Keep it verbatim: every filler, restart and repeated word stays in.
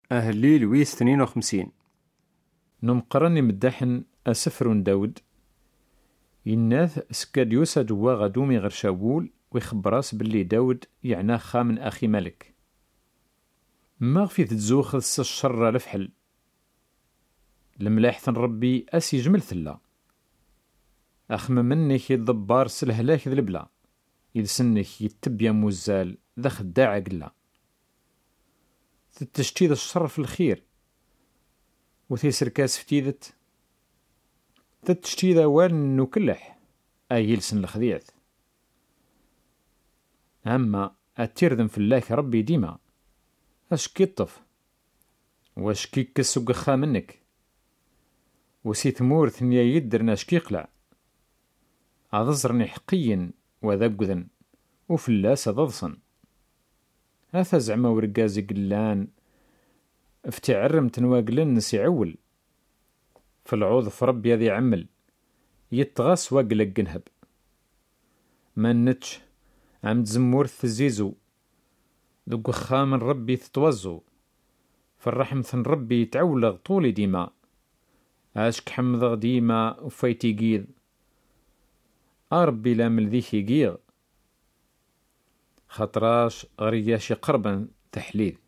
أهلي لويس اثنين وخمسين. نمقرني مدحن أسفر داود يناث سكاديوسا جوا غدومي غير شاول ويخبراس باللي داود يعني خا من أخي ملك. ما غفي تتزوخ الشر لفحل الملاح ربي أسي جمل ثلا أخم منك يضبار سلهلاك ذلبلا يلسنك يتبيا موزال ذا خداع قلا تتشتيد الشر في الخير وثيسر كاس فتيدت تتشتيد وان نكلح أي يلسن الخذيعث. أما أتيرذن في الله ربي ديما أشكي الطف واشكي كسوق خا منك وسي ثمور ثنيا يدرنا شكي قلع أضزرني حقيا وذا قذن وفلاس ضضصن هذا زعما ورقازي قلان افتعرم تنواقلن نسي عول فالعوض في ربي ذي عمل يتغاس واقلق جنهب ما نتش عم تزمور تزيزو ذو خامن ربي تتوزو فالرحم ثن ربي يتعولغ طولي ديما عاشك حمضغ ديما وفايتي قيض أربي لامل ذيكي قيغ خطراش غرياشي قربا تحليل.